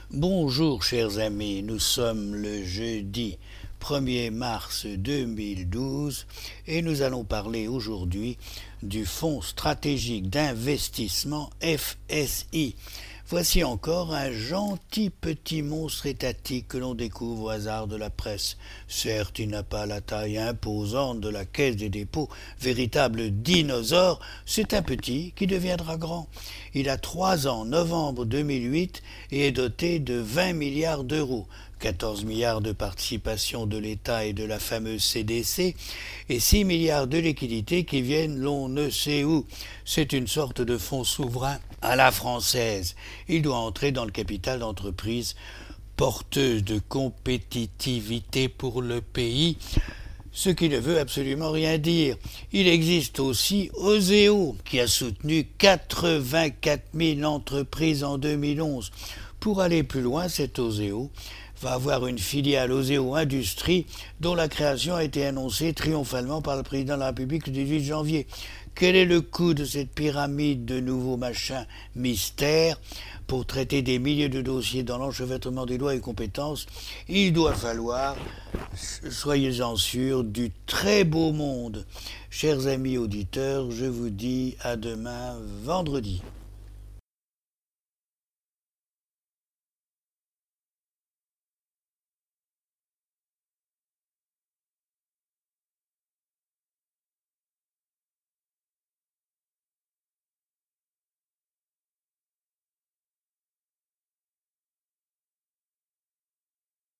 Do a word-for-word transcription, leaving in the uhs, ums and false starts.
Bonjour chers amis, nous sommes le jeudi premier mars deux mille douze et nous allons parler aujourd'hui du Fonds stratégique d'investissement F S I. Voici encore un gentil petit monstre étatique que l'on découvre au hasard de la presse. Certes, il n'a pas la taille imposante de la Caisse des dépôts, véritable dinosaure, c'est un petit qui deviendra grand. Il a trois ans, novembre deux mille huit, et est doté de vingt milliards d'euros. quatorze milliards de participation de l'État et de la fameuse C D C et six milliards de liquidités qui viennent l'on ne sait où. C'est une sorte de fonds souverain à la française. Il doit entrer dans le capital d'entreprises porteuses de compétitivité pour le pays, ce qui ne veut absolument rien dire. Il existe aussi Oseo, qui a soutenu quatre-vingt-quatre mille entreprises en deux mille onze. Pour aller plus loin, cet Oseo va avoir une filiale Oseo Industries dont la création a été annoncée triomphalement par le président de la République le dix-huit janvier. Quel est le coût de cette pyramide de nouveaux machins mystères pour traiter des milliers de dossiers dans l'enchevêtrement des lois et compétences? Il doit falloir, soyez-en sûrs, du très beau monde. Chers amis auditeurs, je vous dis à demain vendredi.